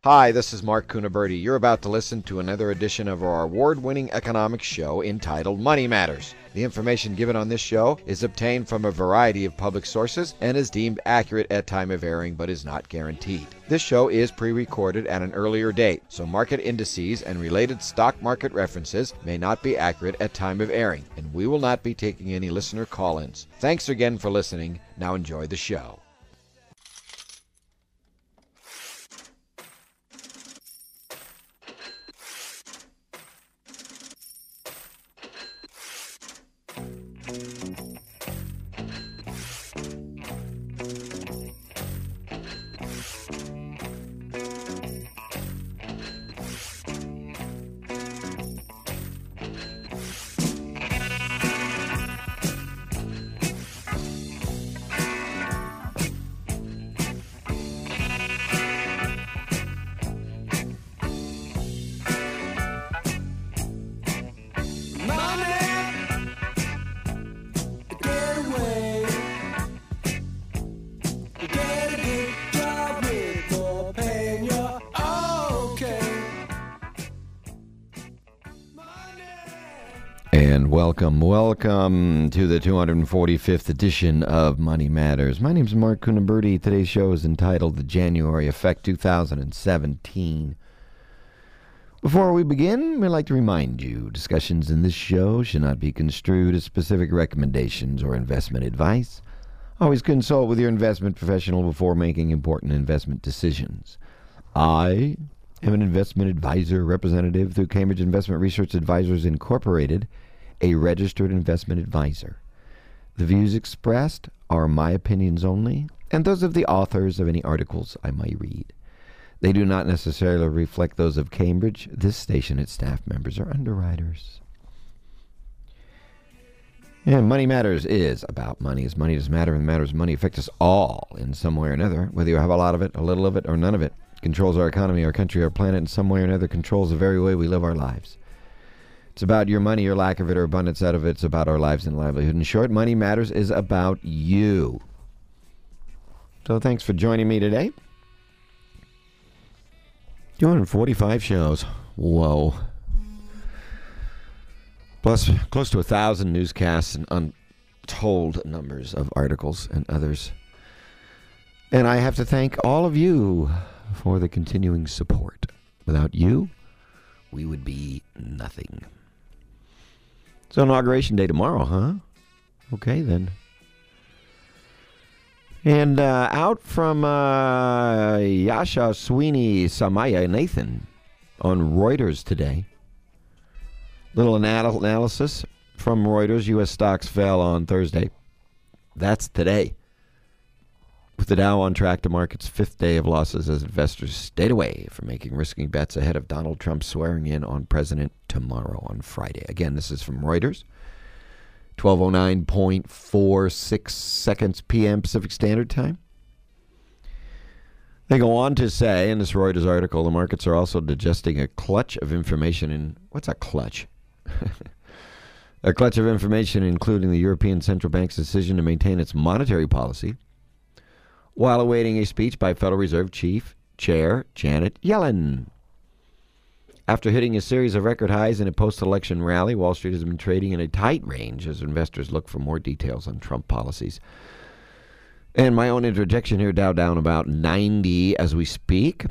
Hi, this is Mark Cunaberti. You're about to listen to another edition of our award-winning economics show entitled Money Matters. The information given on this show is obtained from a variety of public sources and is deemed accurate at time of airing but is not guaranteed. This show is pre-recorded at an earlier date, so market indices and related stock market references may not be accurate at time of airing, and we will not be taking any listener call-ins. Thanks again for listening. Now enjoy the show. And welcome to the 245th edition of Money Matters. My name is Mark Cunaberti. Today's show is entitled The January Effect 2017. Before we begin, we'd like to remind you, discussions in this show should not be construed as specific recommendations or investment advice. Always consult with your investment professional before making important investment decisions. I am an investment advisor representative through Cambridge Investment Research Advisors Incorporated, a registered investment advisor. The views expressed are my opinions only, and those of the authors of any articles I might read. They do not necessarily reflect those of Cambridge, this station, its staff members, or underwriters. And Money Matters is about money, as money does matter, and matters of money affect us all in some way or another, whether you have a lot of it, a little of it, or none of it. It controls our economy, our country, our planet, in some way or another, controls the very way we live our lives. It's about your money or lack of it or abundance out of it. It's about our lives and livelihood. In short, Money Matters is about you. So thanks for joining me today. 245 shows. Whoa. Plus close to 1,000 newscasts and untold numbers of articles and others. And I have to thank all of you for the continuing support. Without you, we would be nothing. So Inauguration Day tomorrow, huh? Okay, then. And out from Yasha Sweeney Samaya Nathan on Reuters today. Little analysis from Reuters. U.S. stocks fell on Thursday. That's today. With the Dow on track to mark its fifth day of losses as investors stayed away from making risky bets ahead of Donald Trump swearing in on president tomorrow on Friday. Again, this is from Reuters. 12:09.46 seconds p.m. Pacific Standard Time. They go on to say in this Reuters article, the markets are also digesting a clutch of information in... What's a clutch? A clutch of information including the European Central Bank's decision to maintain its monetary policy while awaiting a speech by Federal Reserve Chair Janet Yellen. After hitting a series of record highs in a post-election rally, Wall Street has been trading in a tight range as investors look for more details on Trump policies. And my own interjection here, Dow down about 90 as we speak.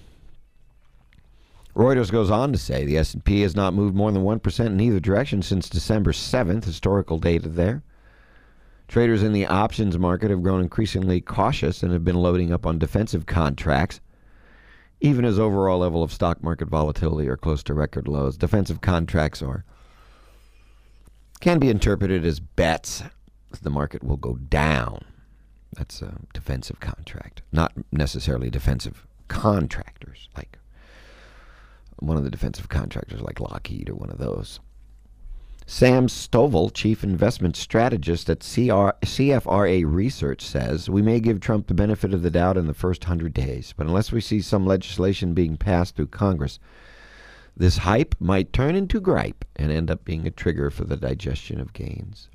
Reuters goes on to say the S&P has not moved more than 1% in either direction since December 7th, historical data there. Traders in the options market have grown increasingly cautious and have been loading up on defensive contracts, even as overall level of stock market volatility are close to record lows. Defensive contracts can be interpreted as bets that the market will go down. That's a defensive contract, not necessarily defensive contractors, like one of the defensive contractors like Lockheed or one of those. Sam Stovall, chief investment strategist at CFRA Research, says, we may give Trump the benefit of the doubt in the first 100 days, but unless we see some legislation being passed through Congress, this hype might turn into gripe and end up being a trigger for the digestion of gains.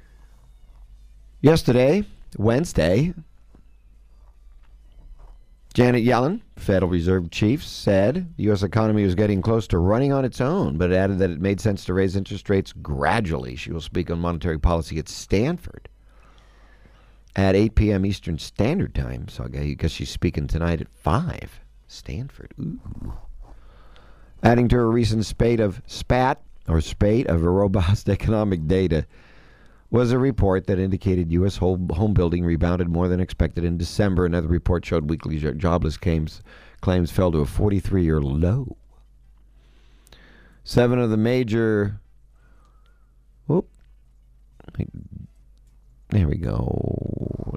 Yesterday, Wednesday, Janet Yellen, Federal Reserve Chief, said the U.S. economy was getting close to running on its own, but added that it made sense to raise interest rates gradually. She will speak on monetary policy at Stanford at 8 p.m. Eastern Standard Time. So I guess she's speaking tonight at 5. Stanford. Ooh. Adding to her recent spate of robust economic data was a report that indicated U.S. home building rebounded more than expected in December. Another report showed weekly jobless claims fell to a 43-year low. 7 of the major... There we go.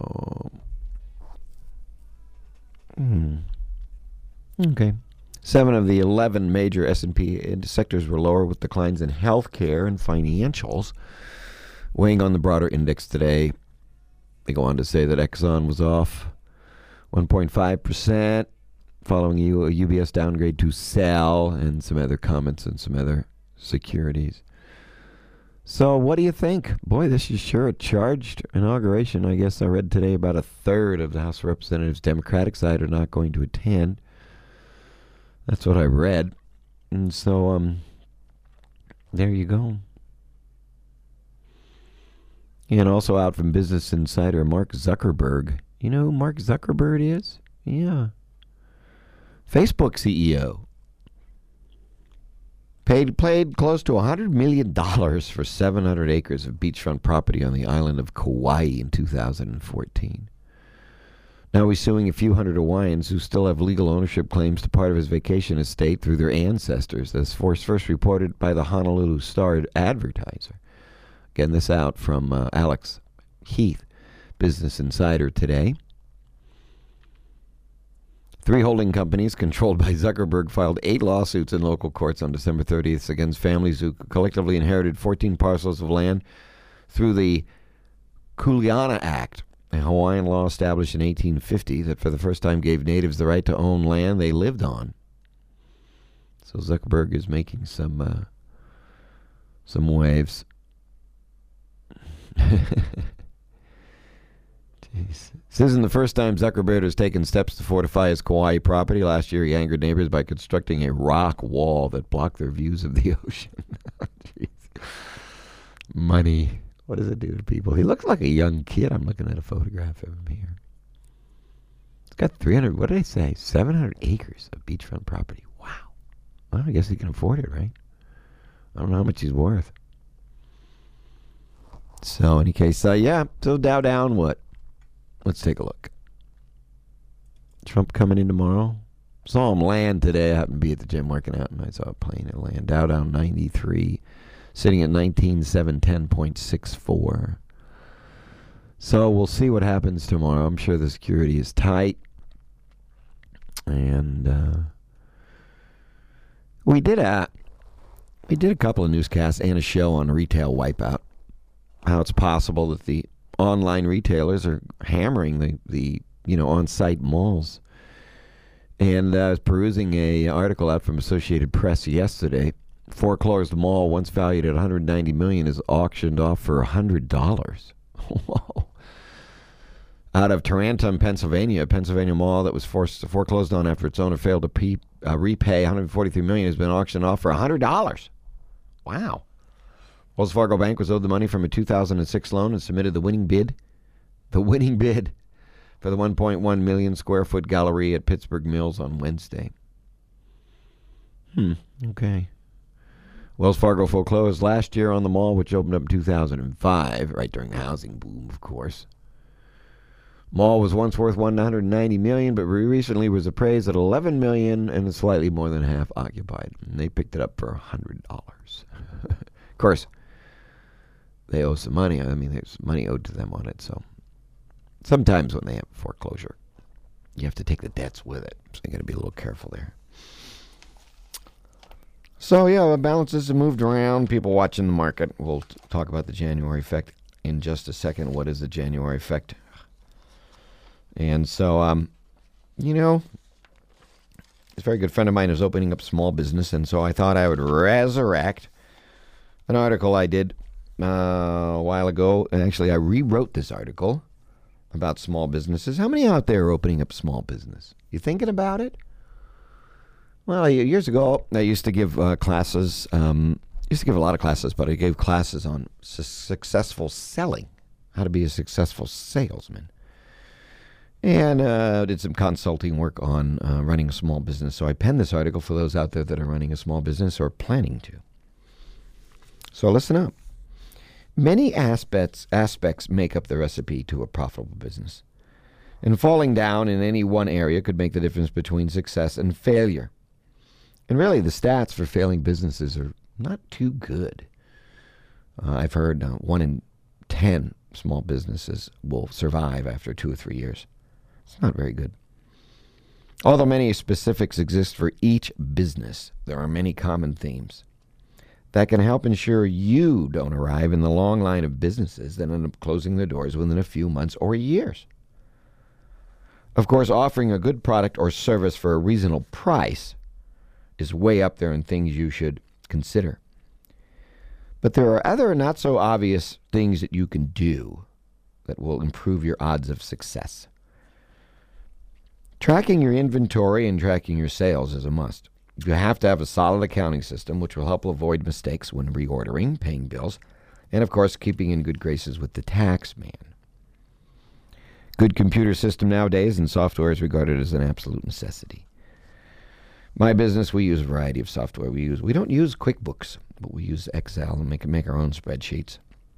Okay. 7 of the 11 major S&P sectors were lower, with declines in healthcare and financials weighing on the broader index today. They go on to say that Exxon was off 1.5%, following a UBS downgrade to sell, and some other comments and some other securities. So what do you think? Boy, this is sure a charged inauguration. I guess I read today about a third of the House of Representatives Democratic side are not going to attend. That's what I read. And so, there you go. And also out from Business Insider, Mark Zuckerberg. You know who Mark Zuckerberg is? Yeah. Facebook CEO. Paid close to $100 million for 700 acres of beachfront property on the island of Kauai in 2014. Now he's suing a few hundred Hawaiians who still have legal ownership claims to part of his vacation estate through their ancestors. This was first reported by the Honolulu Star-Advertiser. Getting this out from Alex Heath, Business Insider today. 3 holding companies controlled by Zuckerberg filed 8 lawsuits in local courts on December 30th against families who collectively inherited 14 parcels of land through the Kuleana Act, a Hawaiian law established in 1850 that for the first time gave natives the right to own land they lived on. So Zuckerberg is making some waves. Jeez. This isn't the first time Zuckerberg has taken steps to fortify his Kauai property. Last year, he angered neighbors by constructing a rock wall that blocked their views of the ocean. Jeez. Money. What does it do to people? He looks like a young kid. I'm looking at a photograph of him here. He's got 300, what did I say? 700 acres of beachfront property. Wow. Well, I guess he can afford it, right? I don't know how much he's worth. So, in any case, so Dow down what? Let's take a look. Trump coming in tomorrow. Saw him land today. I happened to be at the gym working out, and I saw a plane at land. Dow down 93, sitting at 19,710.64. So we'll see what happens tomorrow. I'm sure the security is tight. And we did a couple of newscasts and a show on retail wipeout. How it's possible that the online retailers are hammering the on-site malls. And I was perusing a article out from Associated Press yesterday. Foreclosed mall, once valued at $190 million, is auctioned off for $100. Whoa. Out of Tarentum, Pennsylvania, a Pennsylvania mall that was foreclosed on after its owner failed to repay $143 million has been auctioned off for $100. Wow. Wells Fargo Bank was owed the money from a 2006 loan and submitted the winning bid for the 1.1 million square foot gallery at Pittsburgh Mills on Wednesday. Okay. Wells Fargo foreclosed last year on the mall, which opened up in 2005, right during the housing boom, of course. Mall was once worth $190 million, but recently was appraised at $11 million and is slightly more than half occupied. And they picked it up for $100. Of course, they owe some money. I mean, there's money owed to them on it. So sometimes when they have foreclosure, you have to take the debts with it. So you got to be a little careful there. So, the balances have moved around. People watching the market. We'll talk about the January effect in just a second. What is the January effect? And so, a very good friend of mine is opening up small business, and so I thought I would resurrect an article I did a while ago. And actually, I rewrote this article about small businesses. How many out there are opening up small business? You thinking about it? Well, years ago, I used to give classes. Used to give a lot of classes, but I gave classes on successful selling, how to be a successful salesman. And did some consulting work on running a small business. So I penned this article for those out there that are running a small business or planning to. So listen up. Many aspects make up the recipe to a profitable business. And falling down in any one area could make the difference between success and failure. And really, the stats for failing businesses are not too good. I've heard 1 in 10 small businesses will survive after 2 or 3 years. It's not very good. Although many specifics exist for each business, there are many common themes that can help ensure you don't arrive in the long line of businesses that end up closing their doors within a few months or years. Of course, offering a good product or service for a reasonable price is way up there in things you should consider. But there are other not so obvious things that you can do that will improve your odds of success. Tracking your inventory and tracking your sales is a must. You have to have a solid accounting system which will help avoid mistakes when reordering, paying bills, and of course keeping in good graces with the tax man. Good computer system nowadays and software is regarded as an absolute necessity. My business, we use a variety of software. We don't use QuickBooks, but we use Excel and make our own spreadsheets.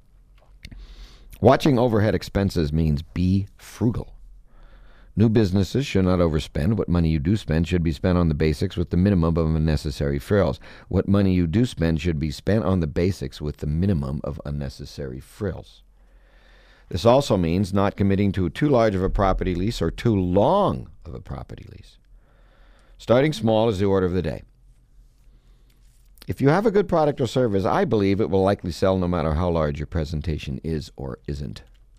Watching overhead expenses means be frugal. New businesses should not overspend. What money you do spend should be spent on the basics with the minimum of unnecessary frills. What money you do spend should be spent on the basics with the minimum of unnecessary frills. This also means not committing to too large of a property lease or too long of a property lease. Starting small is the order of the day. If you have a good product or service, I believe it will likely sell no matter how large your presentation is or isn't.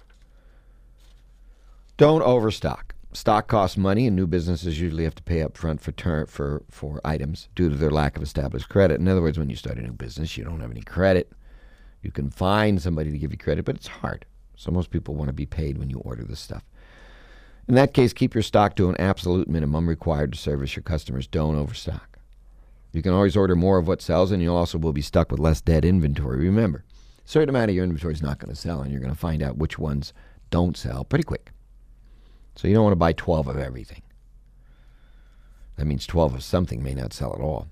Don't overstock. Stock costs money, and new businesses usually have to pay up front for items due to their lack of established credit. In other words, when you start a new business, you don't have any credit. You can find somebody to give you credit, but it's hard. So most people want to be paid when you order this stuff. In that case, keep your stock to an absolute minimum required to service your customers. Don't overstock. You can always order more of what sells, and you also will be stuck with less dead inventory. Remember, a certain amount of your inventory is not going to sell, and you're going to find out which ones don't sell pretty quick. So you don't want to buy 12 of everything. That means 12 of something may not sell at all.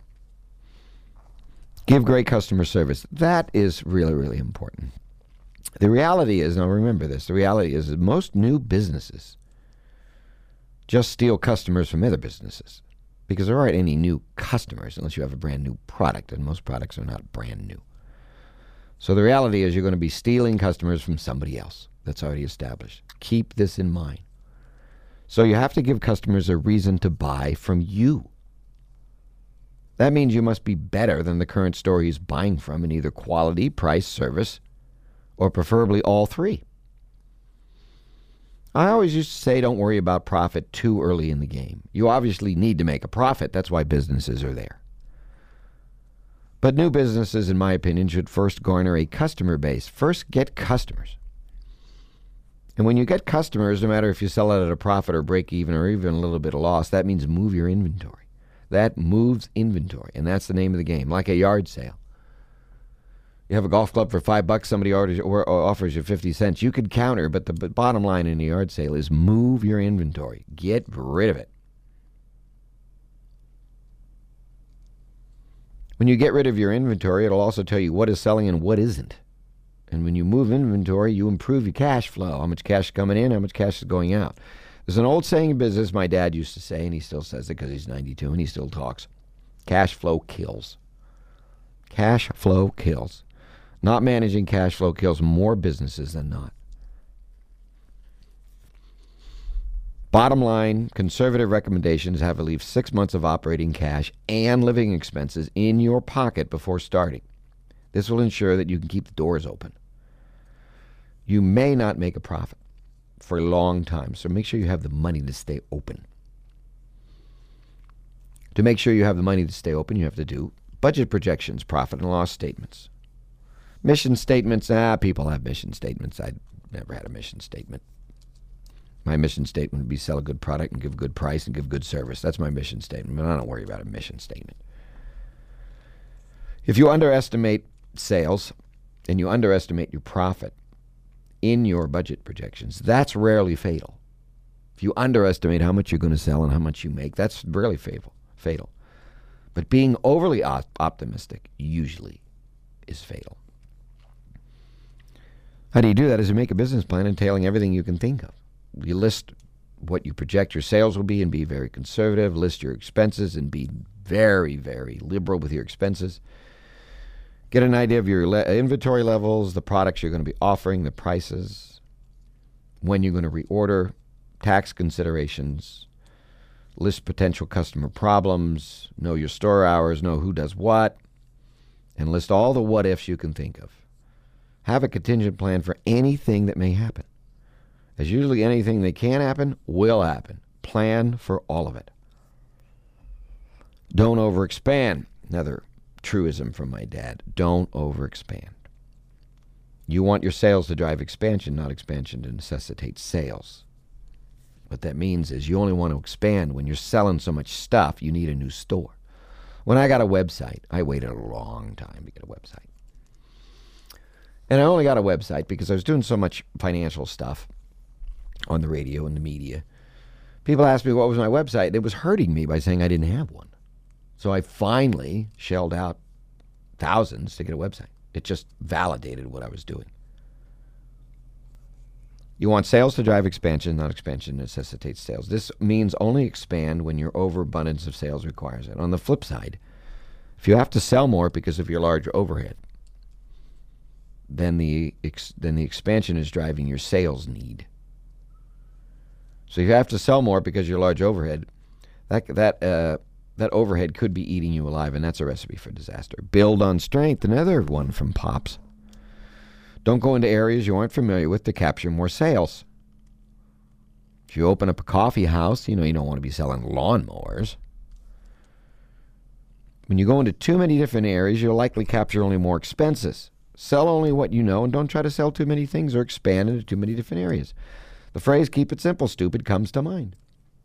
Give great customer service. That is really, really important. The reality is, now remember this, the reality is that most new businesses just steal customers from other businesses because there aren't any new customers unless you have a brand new product, and most products are not brand new. So the reality is you're going to be stealing customers from somebody else that's already established. Keep this in mind. So you have to give customers a reason to buy from you. That means you must be better than the current store he's buying from in either quality, price, service, or preferably all three. I always used to say don't worry about profit too early in the game. You obviously need to make a profit. That's why businesses are there. But new businesses, in my opinion, should first garner a customer base. First, get customers. And when you get customers, no matter if you sell it at a profit or break even or even a little bit of loss, that means move your inventory. That moves inventory, and that's the name of the game, like a yard sale. You have a golf club for $5, somebody offers you 50 cents. You could counter, but the bottom line in a yard sale is move your inventory. Get rid of it. When you get rid of your inventory, it'll also tell you what is selling and what isn't. And when you move inventory, you improve your cash flow. How much cash is coming in, how much cash is going out. There's an old saying in business my dad used to say, and he still says it because he's 92 and he still talks. Cash flow kills. Cash flow kills. Not managing cash flow kills more businesses than not. Bottom line, conservative recommendations have to leave 6 months of operating cash and living expenses in your pocket before starting. This will ensure that you can keep the doors open. You may not make a profit for a long time, so make sure you have the money to stay open. To make sure you have the money to stay open, you have to do budget projections, profit and loss statements. Mission statements, people have mission statements. I never had a mission statement. My mission statement would be sell a good product and give a good price and give good service. That's my mission statement, but I don't worry about a mission statement. If you underestimate sales and you underestimate your profit in your budget projections, that's rarely fatal. If you underestimate how much you're going to sell and how much you make, that's rarely fatal. But being overly optimistic usually is fatal. How do you do that? Is you make a business plan entailing everything you can think of. You list what you project your sales will be and be very conservative. List your expenses and be very, very liberal with your expenses. Get an idea of your inventory levels, the products you're going to be offering, the prices, when you're going to reorder, tax considerations, list potential customer problems, know your store hours, know who does what, and list all the what-ifs you can think of. Have a contingent plan for anything that may happen. As usually anything that can happen will happen. Plan for all of it. Don't overexpand. Another truism from my dad. Don't overexpand. You want your sales to drive expansion, not expansion to necessitate sales. What that means is you only want to expand when you're selling so much stuff you need a new store. When I got a website, I waited a long time to get a website. And I only got a website because I was doing so much financial stuff on the radio and the media. People asked me what was my website. It was hurting me by saying I didn't have one. So I finally shelled out thousands to get a website. It just validated what I was doing. You want sales to drive expansion, not expansion necessitates sales. This means only expand when your overabundance of sales requires it. On the flip side, if you have to sell more because of your large overhead, then the expansion is driving your sales need. So if you have to sell more because of your large overhead, that overhead could be eating you alive, and that's a recipe for disaster. Build on strength, another one from Pops. Don't go into areas you aren't familiar with to capture more sales. If you open up a coffee house, you don't want to be selling lawnmowers. When you go into too many different areas, you'll likely capture only more expenses. Sell only what you know, and don't try to sell too many things or expand into too many different areas. The phrase, keep it simple, stupid, comes to mind.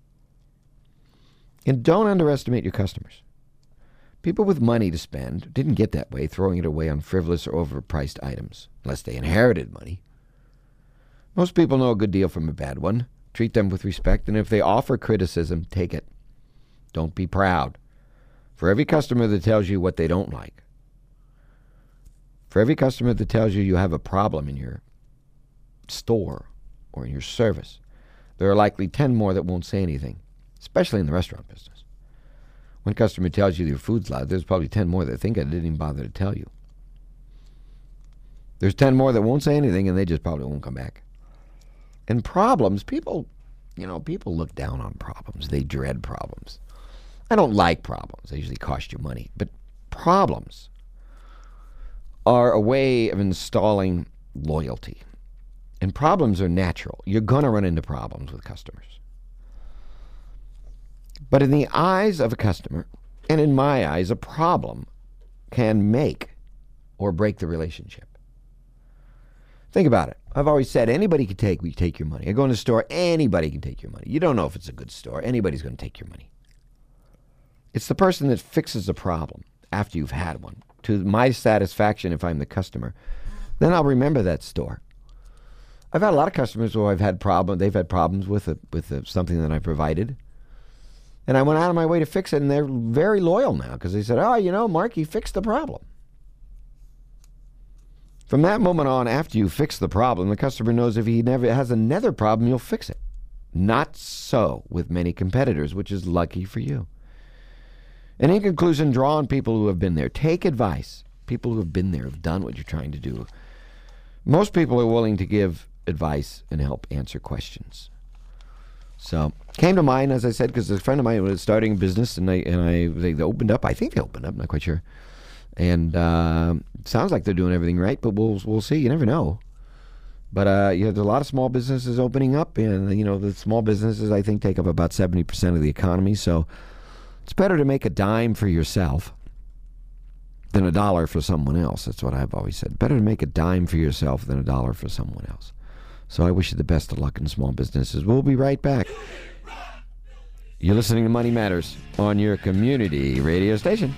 And don't underestimate your customers. People with money to spend didn't get that way, throwing it away on frivolous or overpriced items, unless they inherited money. Most people know a good deal from a bad one. Treat them with respect, and if they offer criticism, take it. Don't be proud. For every customer that tells you what they don't like, for every customer that tells you you have a problem in your store or in your service, there are likely 10 more that won't say anything, especially in the restaurant business. One customer tells you your food's loud, there's probably 10 more that think I didn't even bother to tell you. There's 10 more that won't say anything, and they just probably won't come back. And problems, people look down on problems. They dread problems. I don't like problems. They usually cost you money. But problems are a way of installing loyalty. And problems are natural. You're going to run into problems with customers. But in the eyes of a customer, and in my eyes, a problem can make or break the relationship. Think about it. I've always said anybody can take your money. I go in a store, anybody can take your money. You don't know if it's a good store. Anybody's going to take your money. It's the person that fixes the problem after you've had one. To my satisfaction, if I'm the customer, then I'll remember that store. I've had a lot of customers where they've had problems with something that I provided. And I went out of my way to fix it, and they're very loyal now because they said, Mark, you fixed the problem. From that moment on, after you fix the problem, the customer knows if he never has another problem, you'll fix it. Not so with many competitors, which is lucky for you. And in conclusion, draw on people who have been there. Take advice. People who have been there, have done what you're trying to do. Most people are willing to give advice and help answer questions. So, came to mind, as I said, because a friend of mine was starting a business, and they opened up. I think they opened up, not quite sure. And sounds like they're doing everything right, but we'll see. You never know. But there's a lot of small businesses opening up, and the small businesses, I think, take up about 70% of the economy. So it's better to make a dime for yourself than a dollar for someone else. That's what I've always said. Better to make a dime for yourself than a dollar for someone else. So I wish you the best of luck in small businesses. We'll be right back. You're listening to Money Matters on your community radio station.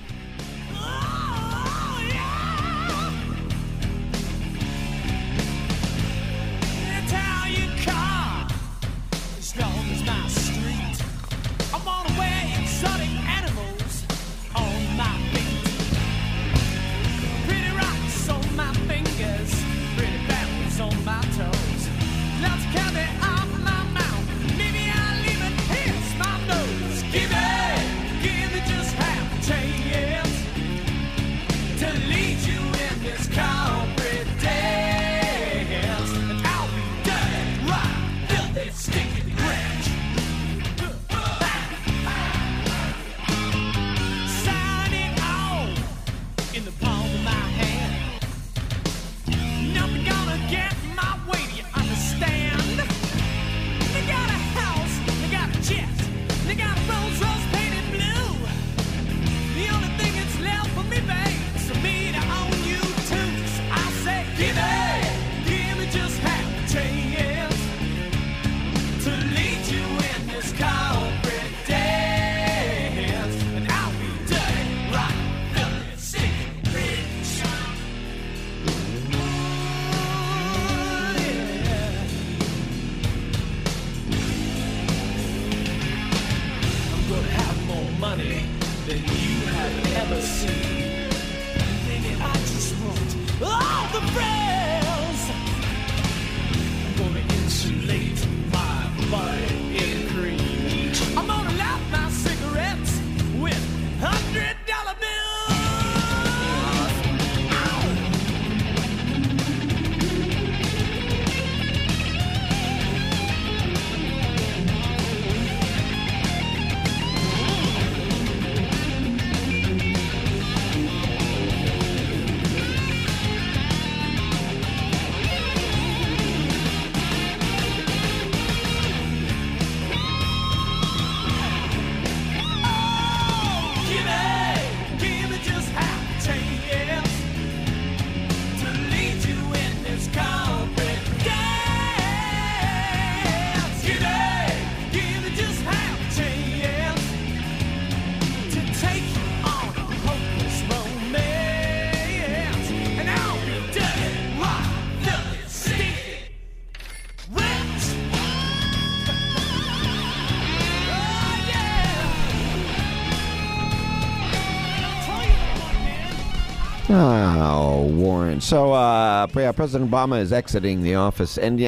Oh, Warren. So, President Obama is exiting the office, and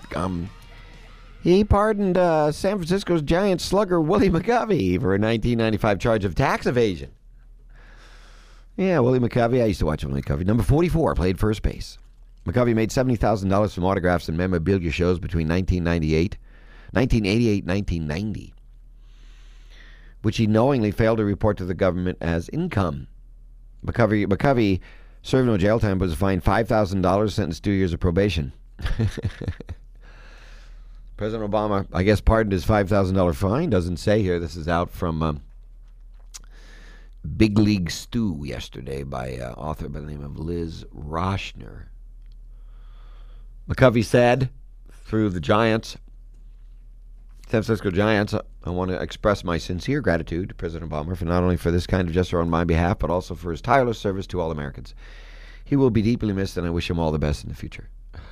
he pardoned San Francisco's Giants slugger Willie McCovey for a 1995 charge of tax evasion. Yeah, Willie McCovey. I used to watch Willie McCovey. Number 44, played first base. McCovey made $70,000 from autographs and memorabilia shows between 1988 and 1990, which he knowingly failed to report to the government as income. McCovey served no jail time but was fined $5,000, sentenced 2 years of probation. President Obama, I guess, pardoned his $5,000 fine. Doesn't say here. This is out from Big League Stew yesterday by author by the name of Liz Roshner. McCovey said through the Giants, San Francisco Giants, I want to express my sincere gratitude to President Obama for not only for this kind of gesture on my behalf, but also for his tireless service to all Americans. He will be deeply missed, and I wish him all the best in the future.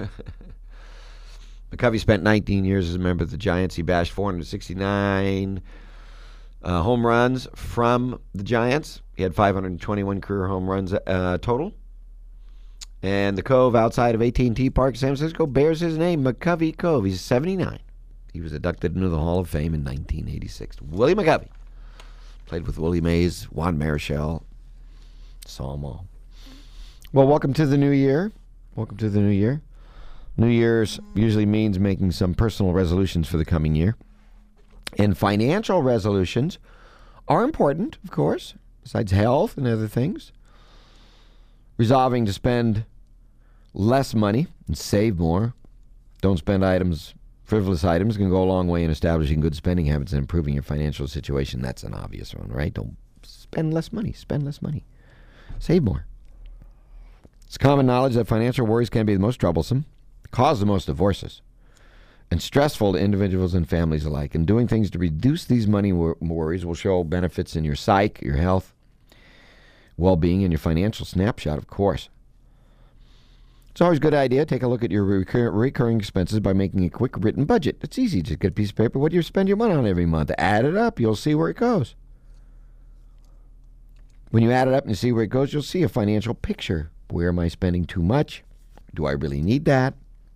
McCovey spent 19 years as a member of the Giants. He bashed 469 home runs from the Giants. He had 521 career home runs total. And the cove outside of AT&T Park, San Francisco, bears his name, McCovey Cove. He's 79. He was inducted into the Hall of Fame in 1986. Willie McCovey. Played with Willie Mays, Juan Marichal. Saw them all. Well, welcome to the new year. Welcome to the new year. New Year's usually means making some personal resolutions for the coming year. And financial resolutions are important, of course, besides health and other things. Resolving to spend less money and save more. Don't spend frivolous items can go a long way in establishing good spending habits and improving your financial situation. That's an obvious one, right? Don't spend less money. Spend less money. Save more. It's common knowledge that financial worries can be the most troublesome, cause the most divorces, and stressful to individuals and families alike. And doing things to reduce these money worries will show benefits in your psyche, your health, well-being, and your financial snapshot, of course. It's always a good idea. Take a look at your recurring expenses by making a quick written budget. It's easy. Just get a piece of paper. What do you spend your money on every month? Add it up. You'll see where it goes. When you add it up and you see where it goes, you'll see a financial picture. Where am I spending too much? Do I really need that?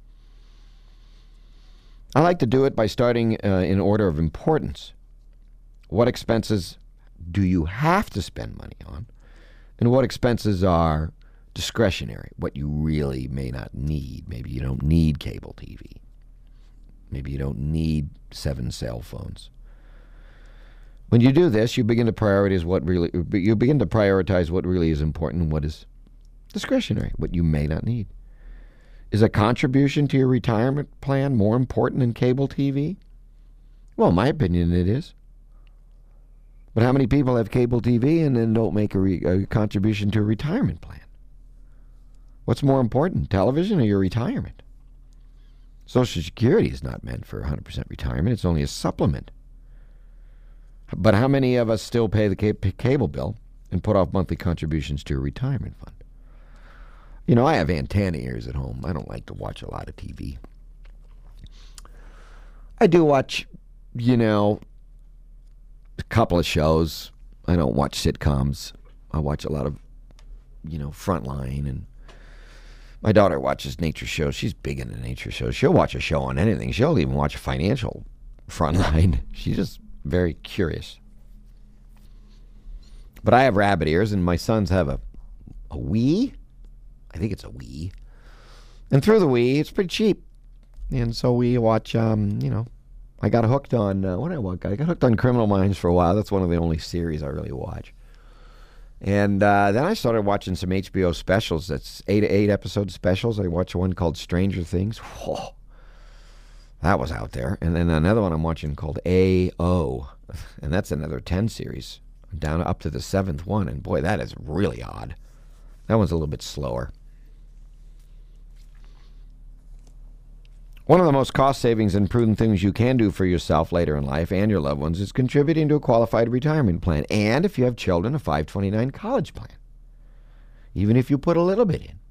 I like to do it by starting in order of importance. What expenses do you have to spend money on? And what expenses are discretionary, what you really may not need. Maybe you don't need cable TV. Maybe you don't need 7 cell phones. When you do this, you begin to prioritize what really is important and what is discretionary, what you may not need. Is a contribution to your retirement plan more important than cable TV? Well, in my opinion, it is. But how many people have cable TV and then don't make a contribution to a retirement plan? What's more important, television or your retirement? Social Security is not meant for 100% retirement. It's only a supplement. But how many of us still pay the cable bill and put off monthly contributions to a retirement fund? You know, I have antenna ears at home. I don't like to watch a lot of TV. I do watch, a couple of shows. I don't watch sitcoms. I watch a lot of, Frontline, and my daughter watches nature shows. She's big into nature shows. She'll watch a show on anything. She'll even watch a financial Frontline. She's just very curious. But I have rabbit ears, and my sons have a Wii. I think it's a Wii. And through the Wii, it's pretty cheap. And so we watch, I got hooked on, I got hooked on Criminal Minds for a while. That's one of the only series I really watch. And then I started watching some HBO specials. That's 8 episode specials. I watched one called Stranger Things. Whoa, that was out there. And then another one I'm watching called A.O. And that's another 10 series. I'm down up to the 7th one. And boy, that is really odd. That one's a little bit slower. One of the most cost savings and prudent things you can do for yourself later in life and your loved ones is contributing to a qualified retirement plan. And if you have children, a 529 college plan. Even if you put a little bit in.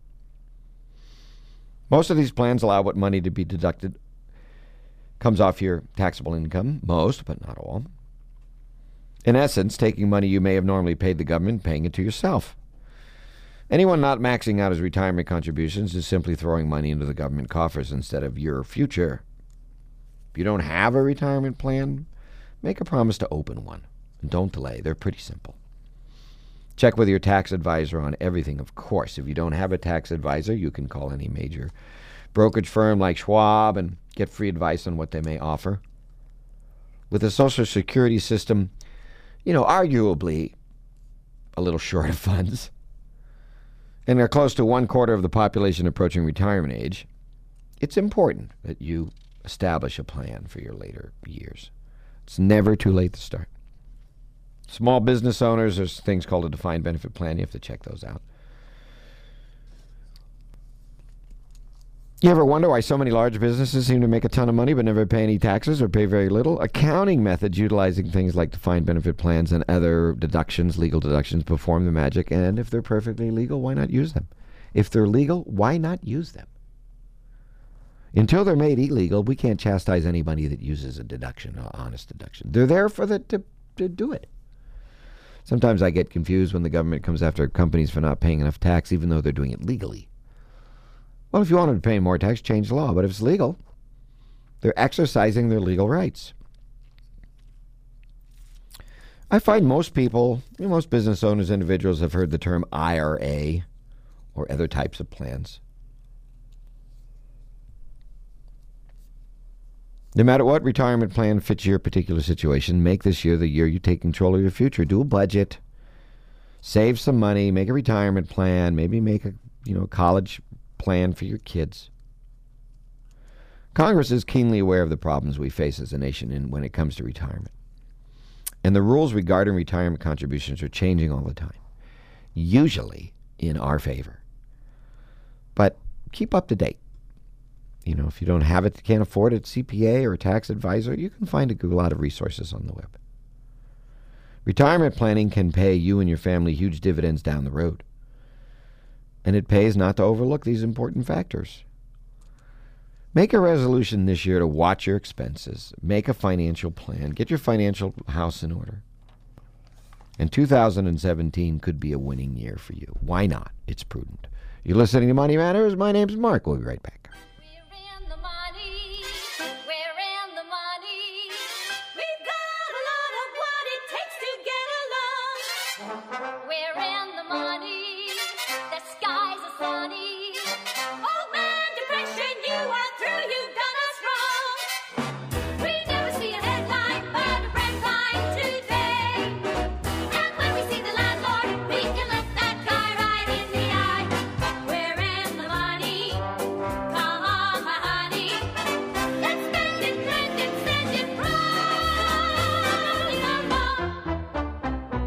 Most of these plans allow what money to be deducted comes off your taxable income. Most, but not all. In essence, taking money you may have normally paid the government, paying it to yourself. Anyone not maxing out his retirement contributions is simply throwing money into the government coffers instead of your future. If you don't have a retirement plan, make a promise to open one. And don't delay. They're pretty simple. Check with your tax advisor on everything, of course. If you don't have a tax advisor, you can call any major brokerage firm like Schwab and get free advice on what they may offer. With the Social Security system, arguably a little short of funds, and they're close to 1/4 of the population approaching retirement age, it's important that you establish a plan for your later years. It's never too late to start. Small business owners, there's things called a defined benefit plan. You have to check those out. You ever wonder why so many large businesses seem to make a ton of money but never pay any taxes or pay very little? Accounting methods utilizing things like defined benefit plans and other deductions, legal deductions, perform the magic. And if they're perfectly legal, why not use them? If they're legal, why not use them? Until they're made illegal, we can't chastise anybody that uses a deduction, an honest deduction. They're there for to do it. Sometimes I get confused when the government comes after companies for not paying enough tax, even though they're doing it legally. Well, if you wanted to pay more tax, change the law. But if it's legal, they're exercising their legal rights. I find most people, most business owners, individuals have heard the term IRA or other types of plans. No matter what retirement plan fits your particular situation, make this year the year you take control of your future. Do a budget. Save some money. Make a retirement plan. Maybe make a college plan for your kids. Congress is keenly aware of the problems we face as a nation when it comes to retirement. And the rules regarding retirement contributions are changing all the time, usually in our favor. But keep up to date. if you don't have it, can't afford it, CPA or a tax advisor, you can find a lot of resources on the web. Retirement planning can pay you and your family huge dividends down the road. And it pays not to overlook these important factors. Make a resolution this year to watch your expenses. Make a financial plan. Get your financial house in order. And 2017 could be a winning year for you. Why not? It's prudent. You're listening to Money Matters. My name's Mark. We'll be right back. We're in the money. We're in the money. We've got a lot of what it takes to get along. We're in the money. The skies are sunny. Old man depression, you are through. You've done us wrong. We never see a headline, but a red line today. And when we see the landlord, we can look that guy right in the eye. We're in the money. Come on, my honey. Let's spend it, blend it, send it, rolling along.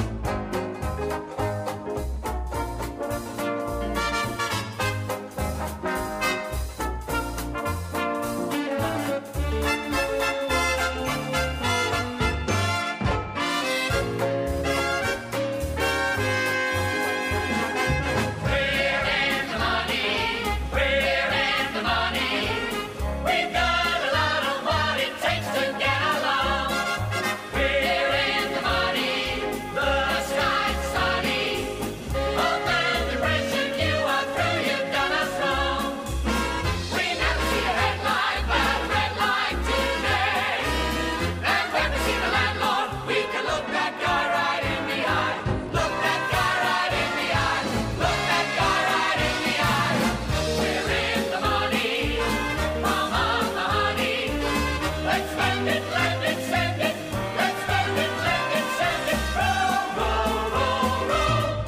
We've got a lot of what it takes to get along. We're in the money. The sky's sunny. Hope and depression, you are through. You've done us wrong. We never see a headline, but a red line today. And when we see the landlord, we can look that guy right in the eye. Look that guy right in the eye. Look that guy right in the eye. We're in the money. Come on, the honey. Let's spend it, lend it, send it. Let's spend it, lend it, send it. Roll, roll, roll, roll.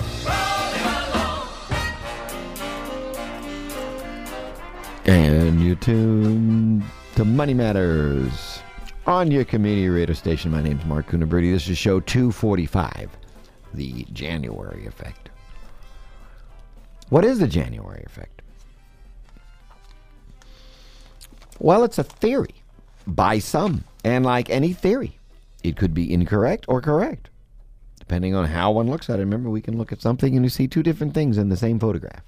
Rolling along. And you tune to Money Matters on your community radio station. My name's Mark Cunaberti. This is show 245, the January effect. What is the January effect? Well, it's a theory by some. And like any theory, it could be incorrect or correct, depending on how one looks at it. Remember, we can look at something and you see two different things in the same photograph.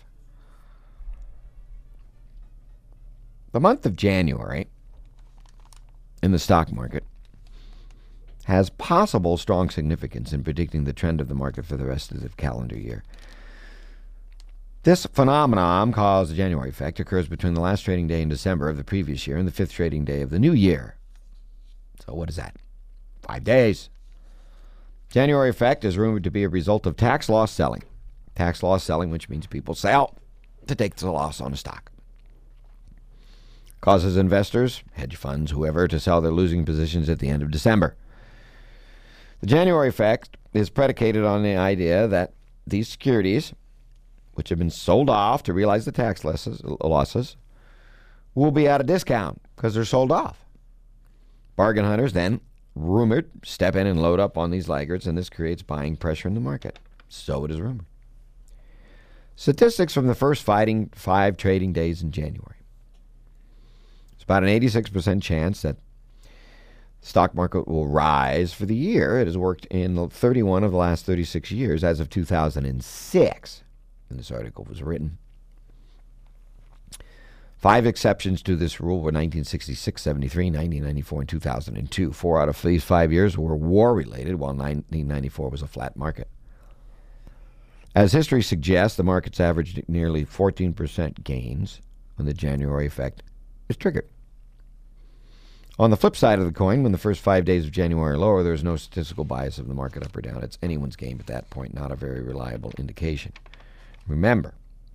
The month of January in the stock market has possible strong significance in predicting the trend of the market for the rest of the calendar year. This phenomenon, called the January effect, occurs between the last trading day in December of the previous year and the fifth trading day of the new year. So what is that? 5 days. January effect is rumored to be a result of tax loss selling. Tax loss selling, which means people sell to take the loss on a stock. Causes investors, hedge funds, whoever, to sell their losing positions at the end of December. The January effect is predicated on the idea that these securities, which have been sold off to realize the tax losses, will be at a discount because they're sold off. Bargain hunters then, rumored, step in and load up on these laggards, and this creates buying pressure in the market. So it is rumored. Statistics from the first 5 trading days in January. It's about an 86% chance that the stock market will rise for the year. It has worked in 31 of the last 36 years as of 2006, when this article was written. 5 exceptions to this rule were 1966, 73, 1994, and 2002. 4 out of these 5 years were war-related, while 1994 was a flat market. As history suggests, the markets averaged nearly 14% gains when the January effect is triggered. On the flip side of the coin, when the first 5 days of January are lower, there is no statistical bias of the market up or down. It's anyone's game at that point, not a very reliable indication. Remember,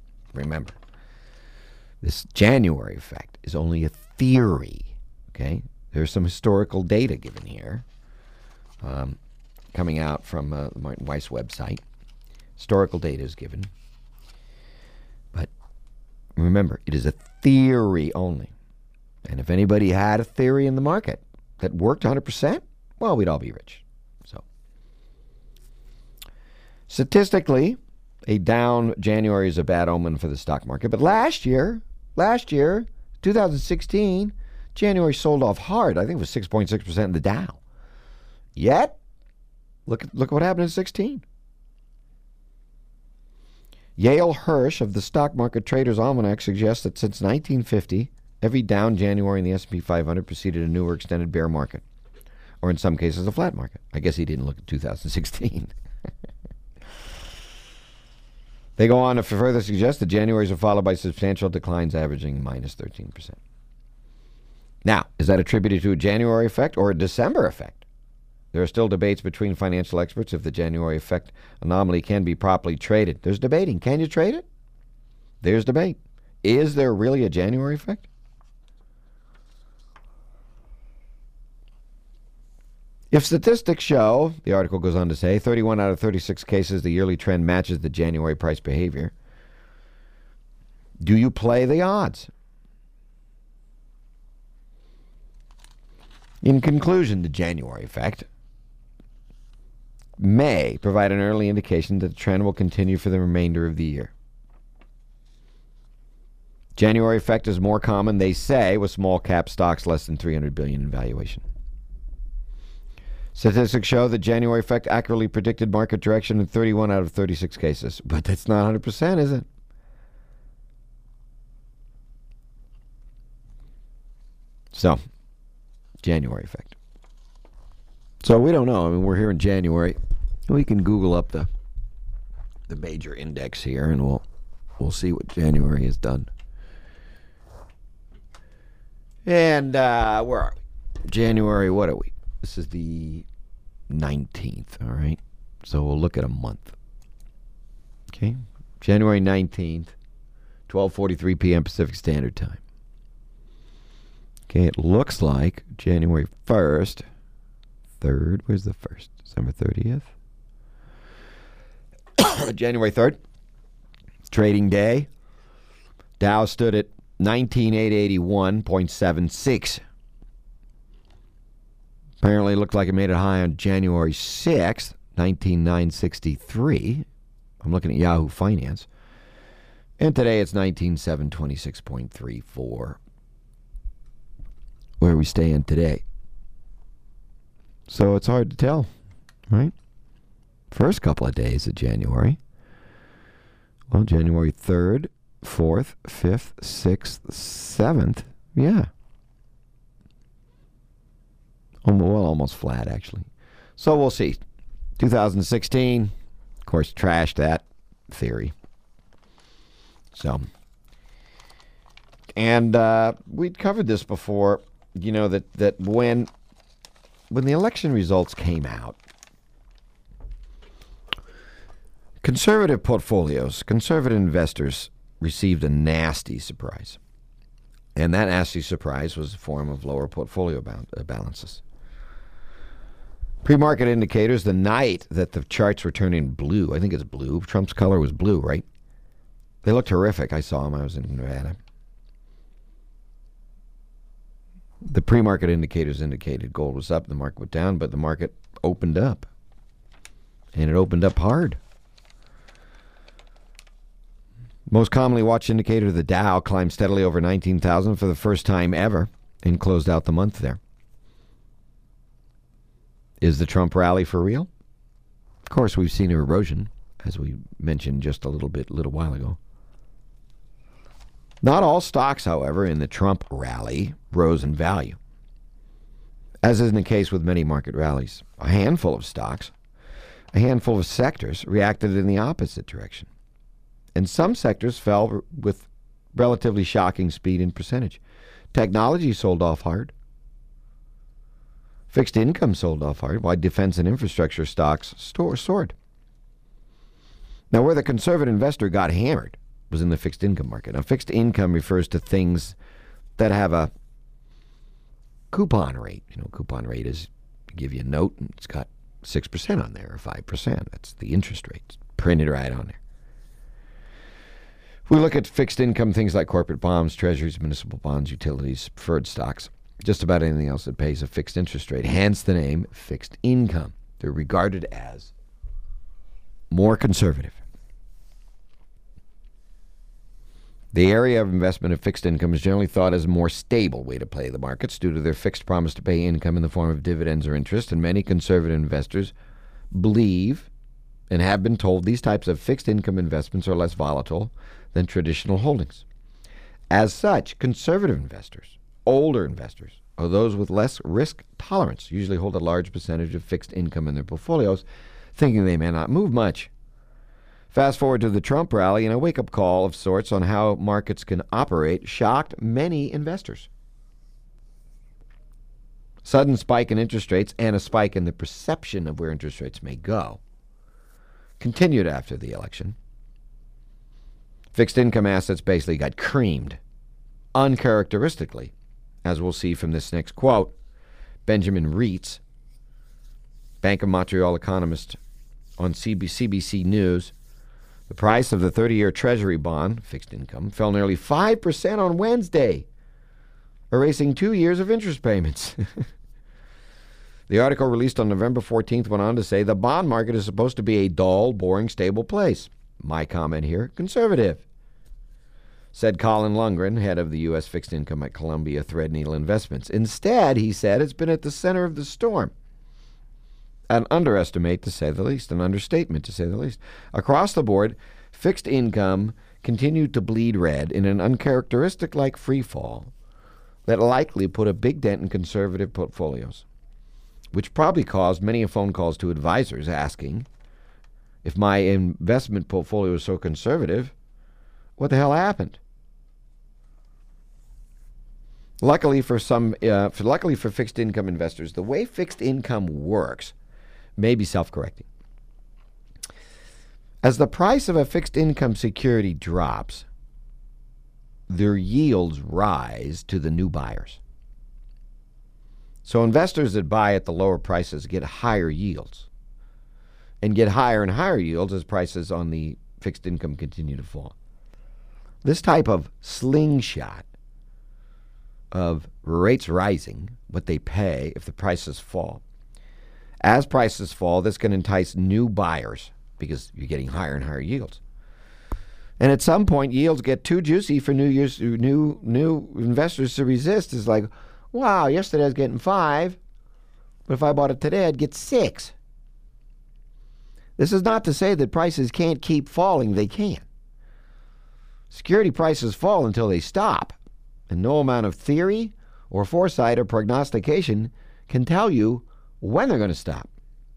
this January effect is only a theory, okay? There's some historical data given here, coming out from the Martin Weiss website. Historical data is given. But remember, it is a theory only. And if anybody had a theory in the market that worked 100%, well, we'd all be rich. So, statistically, a down January is a bad omen for the stock market. But last year, 2016, January sold off hard. I think it was 6.6% in the Dow. Yet, look what happened in 16. Yale Hirsch of the Stock Market Traders Almanac suggests that since 1950, every down January in the S&P 500 preceded a new or extended bear market, or in some cases a flat market. I guess he didn't look at 2016. They go on to further suggest that Januaries are followed by substantial declines averaging minus 13%. Now, is that attributed to a January effect or a December effect? There are still debates between financial experts if the January effect anomaly can be properly traded. There's debating. Can you trade it? There's debate. Is there really a January effect? If statistics show, the article goes on to say, 31 out of 36 cases, the yearly trend matches the January price behavior, do you play the odds? In conclusion, the January effect may provide an early indication that the trend will continue for the remainder of the year. January effect is more common, they say, with small cap stocks less than $300 billion in valuation. Statistics show that January effect accurately predicted market direction in 31 out of 36 cases. But that's not 100%, is it? So, January effect. So we don't know. I mean, we're here in January. We can Google up the major index here, and we'll see what January has done. And where are we? January, what are we? This is the 19th, all right? So we'll look at a month. Okay? January 19th, 12:43 p.m. Pacific Standard Time. Okay, it looks like January 1st, 3rd, where's the 1st? December 30th? January 3rd, trading day. Dow stood at 19,881.76. Apparently looked like it made it high on January 6th, 19,963. I'm looking at Yahoo Finance. And today it's 19,726.34. Where we stand today. So it's hard to tell, right? First couple of days of January. Well, January 3rd, 4th, 5th, 6th, 7th. Yeah. Well, almost flat, actually. So we'll see. 2016, of course, trashed that theory. So, and we'd covered this before, you know, that when the election results came out, conservative portfolios, conservative investors received a nasty surprise. And that nasty surprise was a form of lower portfolio balances. Pre-market indicators, the night that the charts were turning blue, I think it's blue, Trump's color was blue, right? They looked horrific. I saw them. I was in Nevada. The pre-market indicators indicated gold was up, the market went down, but the market opened up. And it opened up hard. Most commonly watched indicator, the Dow, climbed steadily over 19,000 for the first time ever and closed out the month there. Is the Trump rally for real? Of course, we've seen erosion, as we mentioned just a little while ago. Not all stocks, however, in the Trump rally rose in value. As is the case with many market rallies, a handful of stocks, a handful of sectors reacted in the opposite direction. And some sectors fell with relatively shocking speed and percentage. Technology sold off hard. Fixed income sold off hard, while defense and infrastructure stocks soared. Now, where the conservative investor got hammered was in the fixed income market. Now, fixed income refers to things that have a coupon rate. You know, coupon rate is give you a note and it's got 6% on there or 5%. That's the interest rate. It's printed right on there. If we look at fixed income, things like corporate bonds, treasuries, municipal bonds, utilities, preferred stocks, just about anything else that pays a fixed interest rate, hence the name fixed income. They're regarded as more conservative. The area of investment of fixed income is generally thought as a more stable way to play the markets due to their fixed promise to pay income in the form of dividends or interest, and many conservative investors believe and have been told these types of fixed income investments are less volatile than traditional holdings. As such, conservative investors, older investors, or those with less risk tolerance usually hold a large percentage of fixed income in their portfolios, thinking they may not move much. Fast forward to the Trump rally, and a wake-up call of sorts on how markets can operate shocked many investors. Sudden spike in interest rates and a spike in the perception of where interest rates may go continued after the election. Fixed income assets basically got creamed, uncharacteristically, as we'll see from this next quote. Benjamin Reitz, Bank of Montreal economist on CBC News, the price of the 30-year Treasury bond, fixed income, fell nearly 5% on Wednesday, erasing 2 years of interest payments. The article released on November 14th went on to say the bond market is supposed to be a dull, boring, stable place. My comment here, conservative, said Colin Lundgren, head of the U.S. fixed income at Columbia Threadneedle Investments. Instead, he said, it's been at the center of the storm. An understatement to say the least. Across the board, fixed income continued to bleed red in an uncharacteristic-like free fall that likely put a big dent in conservative portfolios, which probably caused many phone calls to advisors asking, if my investment portfolio is so conservative, what the hell happened? Luckily for fixed income investors, the way fixed income works may be self-correcting. As the price of a fixed income security drops, their yields rise to the new buyers. So investors that buy at the lower prices get higher yields and get higher and higher yields as prices on the fixed income continue to fall. This type of slingshot of rates rising, what they pay if the prices fall. As prices fall, this can entice new buyers because you're getting higher and higher yields. And at some point, yields get too juicy for new investors to resist. It's like, wow, yesterday I was getting 5, but if I bought it today, I'd get 6. This is not to say that prices can't keep falling. They can. Security prices fall until they stop, and no amount of theory or foresight or prognostication can tell you when they're going to stop.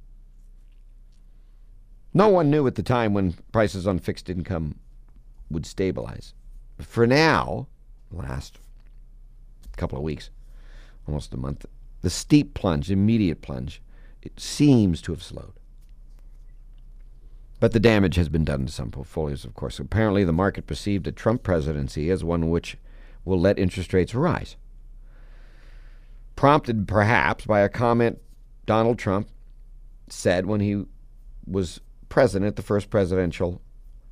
No one knew at the time when prices on fixed income would stabilize. For now, last couple of weeks, almost a month, the steep plunge, immediate plunge, it seems to have slowed. But the damage has been done to some portfolios, of course. Apparently, the market perceived a Trump presidency as one which will let interest rates rise, prompted perhaps by a comment Donald Trump said when he was present at the first presidential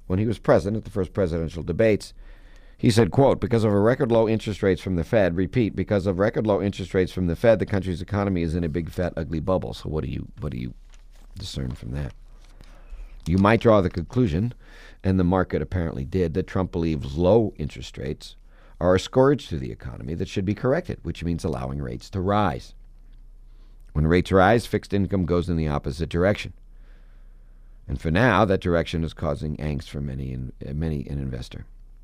debates. He said, quote, because of record low interest rates from the Fed, because of record low interest rates from the Fed, the country's economy is in a big, fat, ugly bubble. So what do you discern from that? You might draw the conclusion, and the market apparently did, that Trump believes low interest rates are a scourge to the economy that should be corrected, which means allowing rates to rise. When rates rise, fixed income goes in the opposite direction. And for now, that direction is causing angst for many an investor.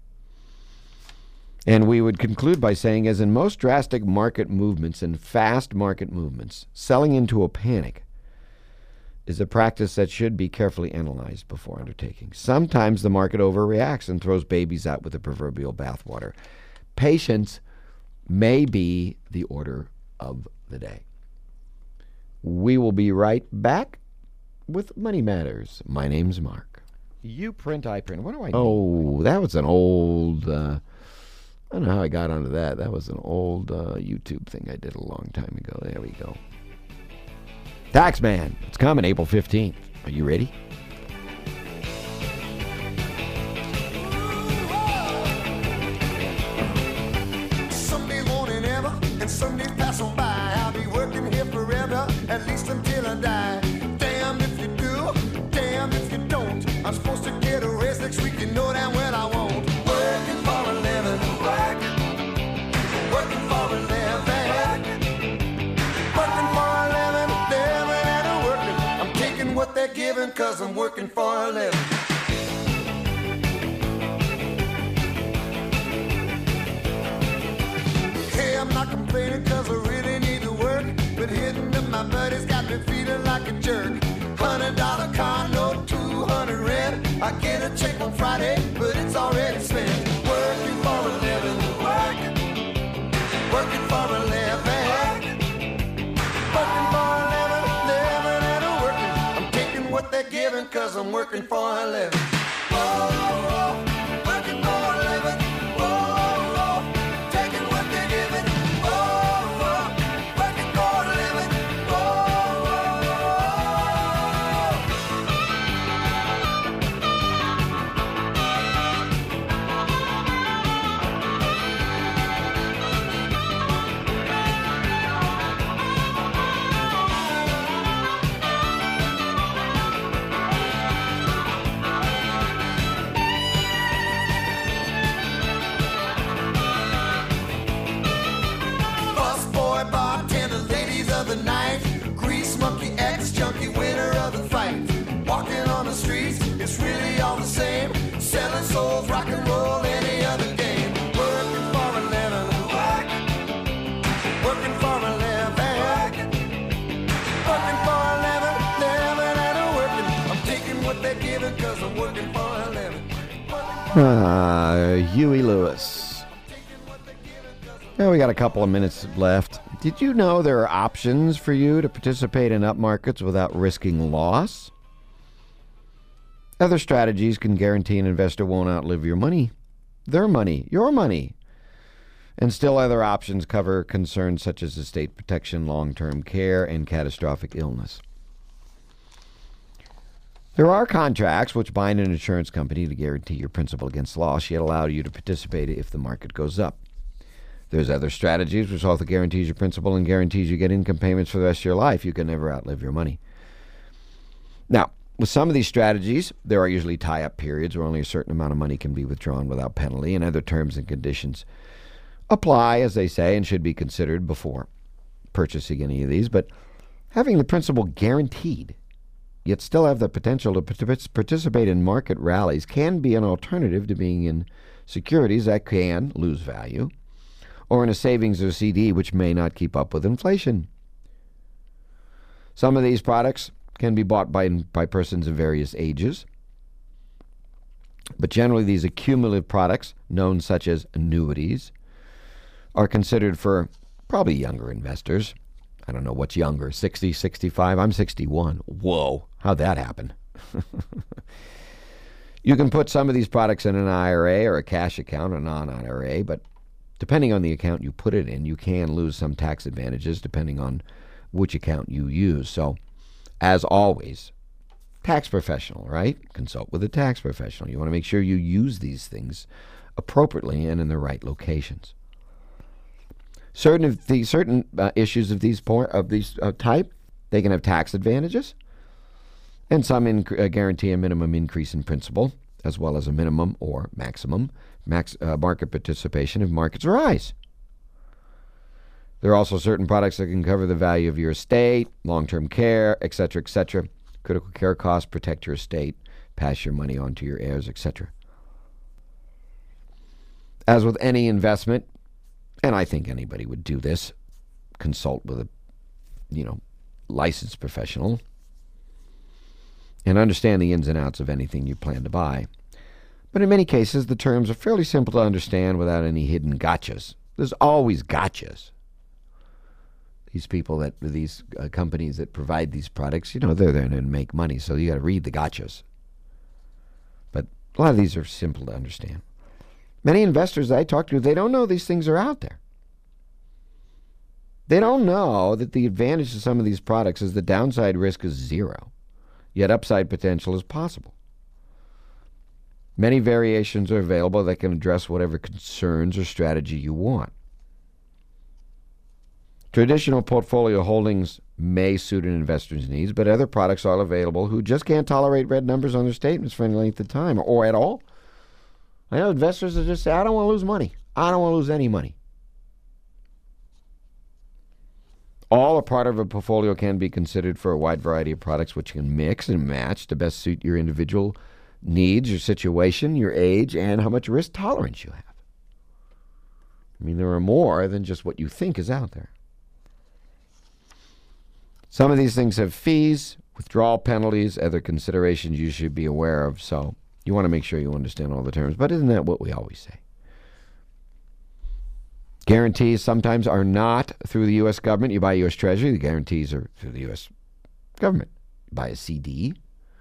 And we would conclude by saying, as in most drastic market movements and fast market movements, selling into a panic is a practice that should be carefully analyzed before undertaking. Sometimes the market overreacts and throws babies out with the proverbial bathwater. Patience may be the order of the day. We will be right back with Money Matters. My name's Mark. You print, I print. What do I do? Oh, that was an old, I don't know how I got onto that. That was an old YouTube thing I did a long time ago. There we go. Taxman. It's coming April 15th. Are you ready? Someday morning ever, and someday pass on by. I'll be working here forever, at least until I die. Damn if you do, damn if you don't. I'm supposed to get a raise next week, you know damn well I won't. Working for a they're giving, 'cause I'm working for a living. Hey, I'm not complaining 'cause I really need to work, but hitting up my buddies got me feeling like a jerk. $100 car note, 200 rent. I get a check on Friday, but it's already spent. Working for a living, working for a living, working for a living, living and a working. I'm taking what they're giving, 'cause I'm working for a living. Whoa, working for a living. Whoa, taking what they're giving. Whoa, working for a living. Busboy, bartender, ladies of the night, grease monkey, ex-junkie, winner of the fight. Walking on the streets, it's really all the same. Selling souls, rock and roll, any other game. Working for a living, working for a living, working for a living, living and a working. I'm taking what they're giving, 'cause I'm working for a living. Huey Lewis. Now we got a couple of minutes left. Did you know there are options for you to participate in up markets without risking loss? Other strategies can guarantee an investor won't outlive your money, their money, your money. And still other options cover concerns such as estate protection, long-term care, and catastrophic illness. There are contracts which bind an insurance company to guarantee your principal against loss, yet allow you to participate if the market goes up. There's other strategies which also guarantees your principal and guarantees you get income payments for the rest of your life. You can never outlive your money. Now, with some of these strategies, there are usually tie-up periods where only a certain amount of money can be withdrawn without penalty, and other terms and conditions apply, as they say, and should be considered before purchasing any of these. But having the principal guaranteed, yet still have the potential to participate in market rallies, can be an alternative to being in securities that can lose value, or in a savings or CD which may not keep up with inflation. Some of these products can be bought by persons of various ages, but generally these accumulative products, known such as annuities, are considered for probably younger investors. I don't know what's younger, 60, 65? I'm 61. Whoa, how'd that happen? You can put some of these products in an IRA or a cash account, a non-IRA, but depending on the account you put it in, you can lose some tax advantages depending on which account you use. So, as always, tax professional, right? Consult with a tax professional. You want to make sure you use these things appropriately and in the right locations. Certain issues of these type, they can have tax advantages, and some guarantee a minimum increase in principal, as well as a minimum or maximum market participation if markets rise. There are also certain products that can cover the value of your estate, long-term care, etc., etc. Critical care costs, protect your estate, pass your money on to your heirs, etc. As with any investment, and I think anybody would do this, consult with a, licensed professional and understand the ins and outs of anything you plan to buy. But in many cases, the terms are fairly simple to understand without any hidden gotchas. There's always gotchas. These companies that provide these products, they're there to make money, so you got to read the gotchas. But a lot of these are simple to understand. Many investors I talk to, they don't know these things are out there. They don't know that the advantage of some of these products is the downside risk is zero, yet upside potential is possible. Many variations are available that can address whatever concerns or strategy you want. Traditional portfolio holdings may suit an investor's needs, but other products are available who just can't tolerate red numbers on their statements for any length of time or at all. I know investors that just say, I don't want to lose money. I don't want to lose any money. All or part of a portfolio can be considered for a wide variety of products which can mix and match to best suit your individual needs, your situation, your age, and how much risk tolerance you have. I mean, there are more than just what you think is out there. Some of these things have fees, withdrawal penalties, other considerations you should be aware of. So you want to make sure you understand all the terms. But isn't that what we always say? Guarantees sometimes are not through the U.S. government. You buy U.S. Treasury, the guarantees are through the U.S. government. You buy a CD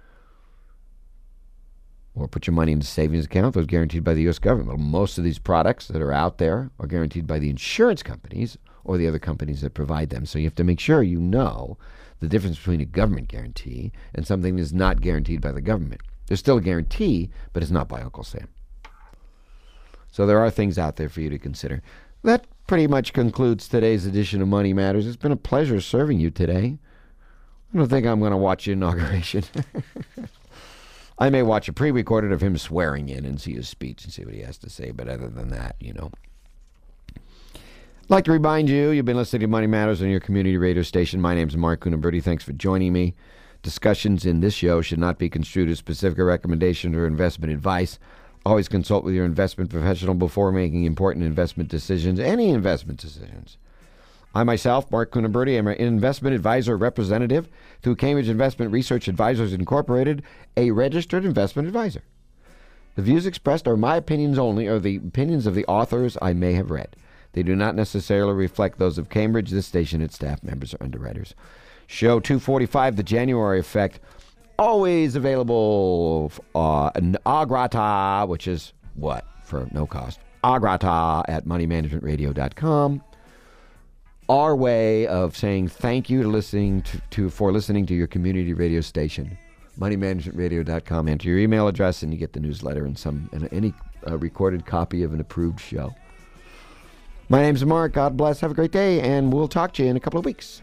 or put your money into a savings account, those are guaranteed by the U.S. government. Most of these products that are out there are guaranteed by the insurance companies or the other companies that provide them. So you have to make sure you know the difference between a government guarantee and something that's not guaranteed by the government. There's still a guarantee, but it's not by Uncle Sam. So there are things out there for you to consider. That pretty much concludes today's edition of Money Matters. It's been a pleasure serving you today. I don't think I'm going to watch the inauguration. I may watch a pre-recorded of him swearing in and see his speech and see what he has to say. But other than that, I'd like to remind you, you've been listening to Money Matters on your community radio station. My name's Mark Cunaberti. Thanks for joining me. Discussions in this show should not be construed as specific recommendations or investment advice. Always consult with your investment professional before making important investment decisions, any investment decisions. I myself, Mark Cunaberti, am an investment advisor representative through Cambridge Investment Research Advisors Incorporated, a registered investment advisor. The views expressed are my opinions only, or the opinions of the authors I may have read. They do not necessarily reflect those of Cambridge, this station, its staff, members, or underwriters. Show 245, The January Effect, always available in Agrata, which is what? For no cost. Agrata at moneymanagementradio.com. Our way of saying thank you for listening to your community radio station. Moneymanagementradio.com. Enter your email address and you get the newsletter and any recorded copy of an approved show. My name's Mark. God bless. Have a great day, and we'll talk to you in a couple of weeks.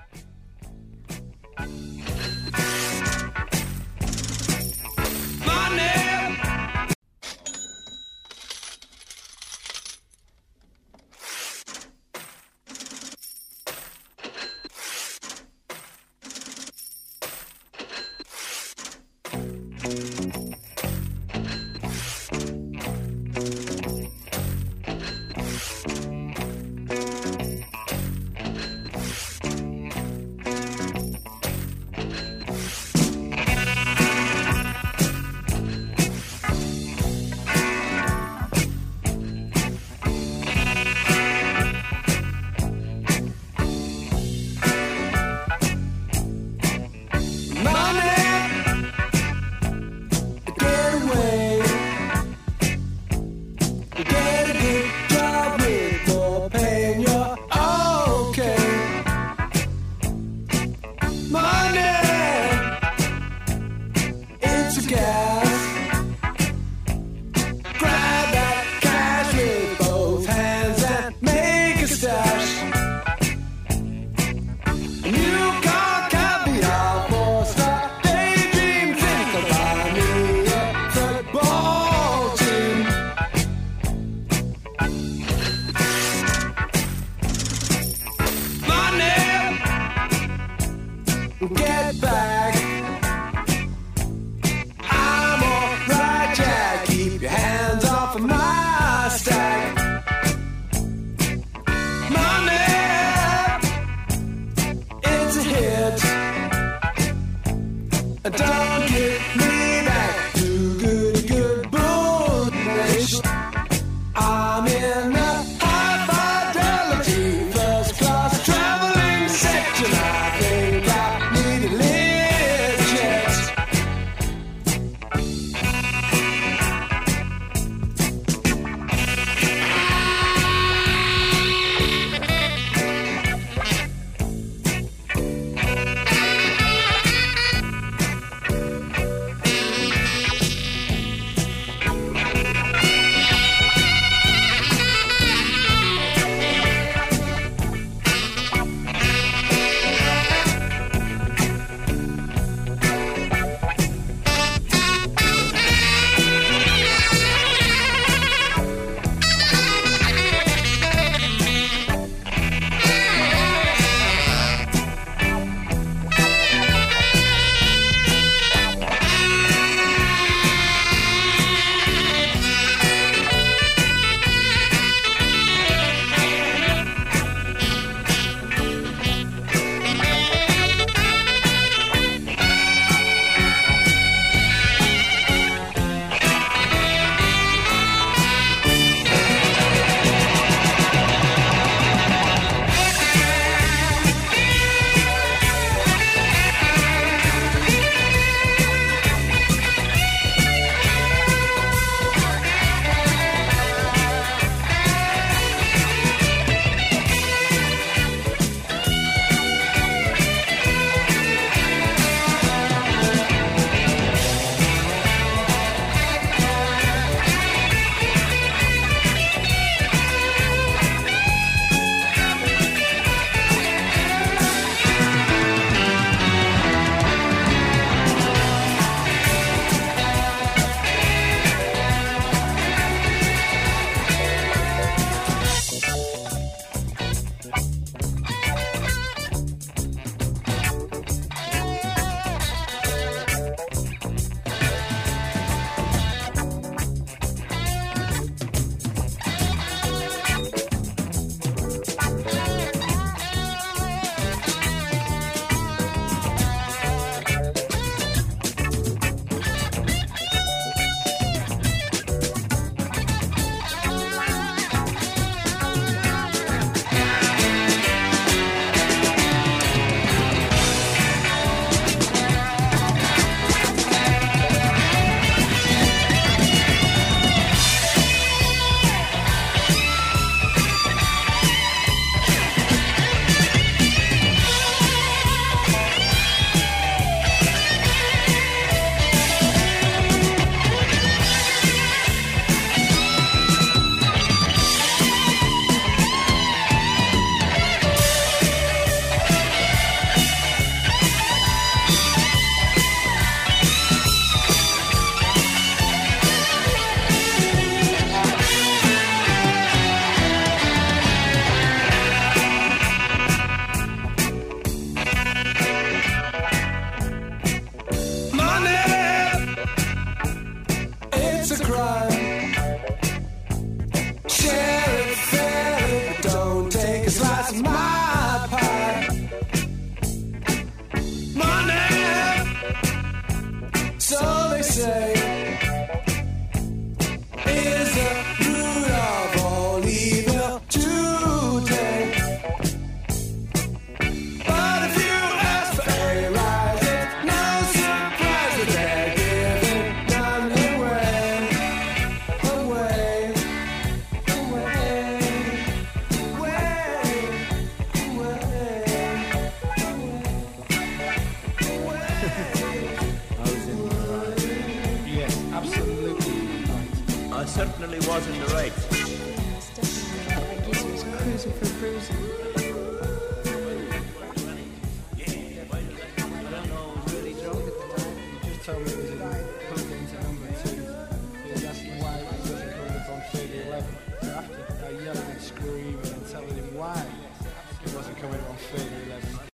Get back. I'm alright, Jack. Keep your hands off of my stack. Money, it's a hit. Don't get me back to good bullshit. I'm in the high fidelity first class traveling section. I think I need a lift jet. certainly was in the race. Yes, definitely. I guess he was cruising for cruising. I don't know, I was really drunk at the time. He just told me it was plugged into number 2. He was asking why it wasn't coming up on figure 11. So after yelling and screaming and telling him why it wasn't coming up on figure 11,